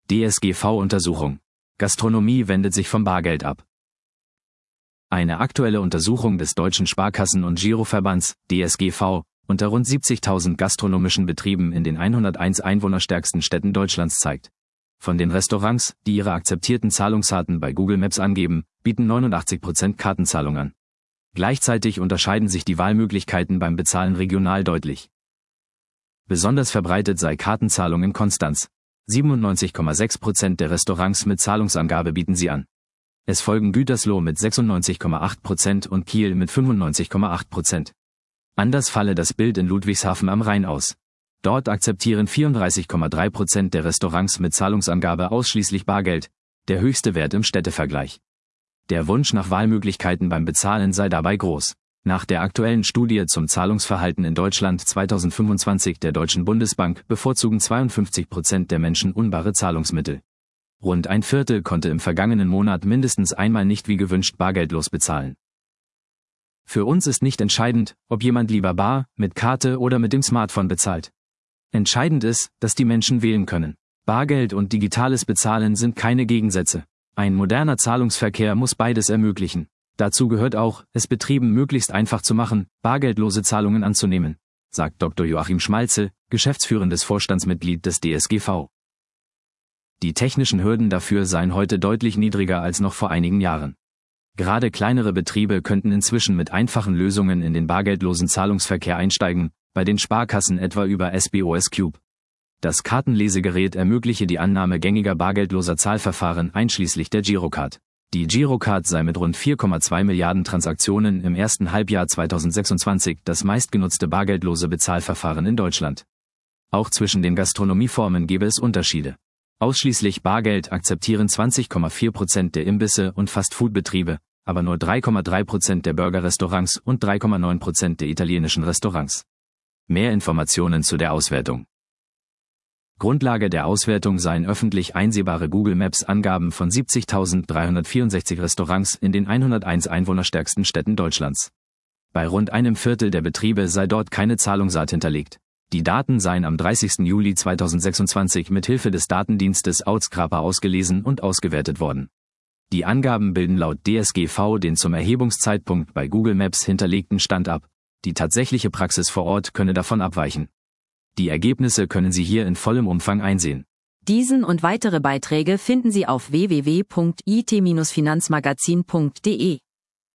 DSGV-Untersuchung. Gastronomie wendet sich vom Bargeld ab. Eine aktuelle Untersuchung des Deutschen Sparkassen- und Giroverbands, DSGV, unter rund 70.000 gastronomischen Betrieben in den 101 einwohnerstärksten Städten Deutschlands zeigt: Von den Restaurants, die ihre akzeptierten Zahlungsarten bei Google Maps angeben, bieten 89% Kartenzahlung an. Gleichzeitig unterscheiden sich die Wahlmöglichkeiten beim Bezahlen regional deutlich. Besonders verbreitet sei Kartenzahlung in Konstanz. 97,6% der Restaurants mit Zahlungsangabe bieten sie an. Es folgen Gütersloh mit 96,8% und Kiel mit 95,8%. Anders falle das Bild in Ludwigshafen am Rhein aus. Dort akzeptieren 34,3% der Restaurants mit Zahlungsangabe ausschließlich Bargeld, der höchste Wert im Städtevergleich. Der Wunsch nach Wahlmöglichkeiten beim Bezahlen sei dabei groß. Nach der aktuellen Studie zum Zahlungsverhalten in Deutschland 2025 der Deutschen Bundesbank bevorzugen 52% der Menschen unbare Zahlungsmittel. Rund ein Viertel konnte im vergangenen Monat mindestens einmal nicht wie gewünscht bargeldlos bezahlen. Für uns ist nicht entscheidend, ob jemand lieber bar, mit Karte oder mit dem Smartphone bezahlt. Entscheidend ist, dass die Menschen wählen können. Bargeld und digitales Bezahlen sind keine Gegensätze. Ein moderner Zahlungsverkehr muss beides ermöglichen. Dazu gehört auch, es Betrieben möglichst einfach zu machen, bargeldlose Zahlungen anzunehmen, sagt Dr. Joachim Schmalzel, geschäftsführendes Vorstandsmitglied des DSGV. Die technischen Hürden dafür seien heute deutlich niedriger als noch vor einigen Jahren. Gerade kleinere Betriebe könnten inzwischen mit einfachen Lösungen in den bargeldlosen Zahlungsverkehr einsteigen, bei den Sparkassen etwa über SBOS Cube. Das Kartenlesegerät ermögliche die Annahme gängiger bargeldloser Zahlverfahren einschließlich der Girocard. Die Girocard sei mit rund 4,2 Milliarden Transaktionen im ersten Halbjahr 2026 das meistgenutzte bargeldlose Bezahlverfahren in Deutschland. Auch zwischen den Gastronomieformen gebe es Unterschiede. Ausschließlich Bargeld akzeptieren 20,4% der Imbisse und Fast-Food-Betriebe, aber nur 3,3% der Burger-Restaurants und 3,9% der italienischen Restaurants. Mehr Informationen zu der Auswertung. Grundlage der Auswertung seien öffentlich einsehbare Google Maps Angaben von 70.364 Restaurants in den 101 einwohnerstärksten Städten Deutschlands. Bei rund einem Viertel der Betriebe sei dort keine Zahlungsart hinterlegt. Die Daten seien am 30. Juli 2026 mit Hilfe des Datendienstes Outscraper ausgelesen und ausgewertet worden. Die Angaben bilden laut DSGV den zum Erhebungszeitpunkt bei Google Maps hinterlegten Stand ab. Die tatsächliche Praxis vor Ort könne davon abweichen. Die Ergebnisse können Sie hier in vollem Umfang einsehen. Diesen und weitere Beiträge finden Sie auf www.it-finanzmagazin.de.